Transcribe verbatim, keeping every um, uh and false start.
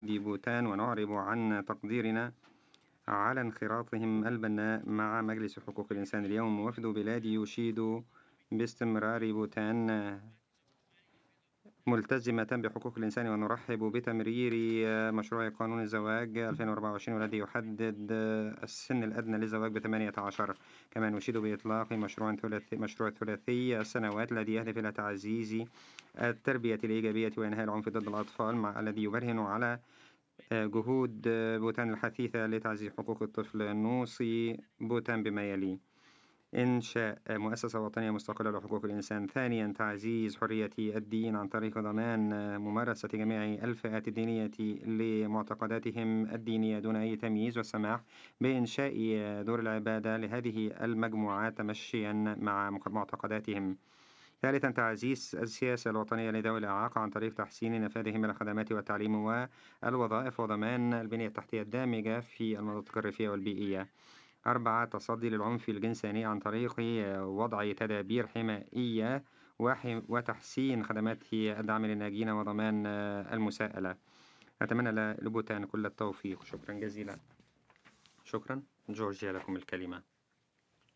بوتان ونعرب عن تقديرنا على انخراطهم البناء مع مجلس حقوق الإنسان. اليوم وفد بلادي يشيد باستمرار بوتان ملتزمة بحقوق الإنسان، ونرحب بتمرير مشروع قانون الزواج ألفين وأربعة وعشرين والذي يحدد السن الأدنى للزواج بثمانية عشر. كما نشيد بإطلاق مشروع ثلاثي مشروع ثلاثي السنوات الذي يهدف إلى تعزيز التربية الإيجابية وإنهاء العنف ضد الأطفال، مع الذي يبرهن على جهود بوتان الحثيثة لتعزيز حقوق الطفل. نوصي بوتان بما يلي: إنشاء مؤسسة وطنية مستقلة لحقوق الإنسان. ثانيا، تعزيز حرية الدين عن طريق ضمان ممارسة جميع الفئات الدينية لمعتقداتهم الدينية دون أي تمييز، والسماح بإنشاء دور العبادة لهذه المجموعات تمشيا مع معتقداتهم. ثالثا، تعزيز السياسة الوطنية لذوي الإعاقة عن طريق تحسين نفاذهم من الخدمات والتعليم والوظائف، وضمان البنية التحتية الدامجة في المناطق الريفية والبيئية. أربعة، تصدي للعنف الجنساني عن طريق وضع تدابير حمائية وتحسين خدمات الدعم للناجين وضمان المساءلة. أتمنى لبوتان كل التوفيق. شكرا جزيلا. شكرا. جورجيا، لكم الكلمة.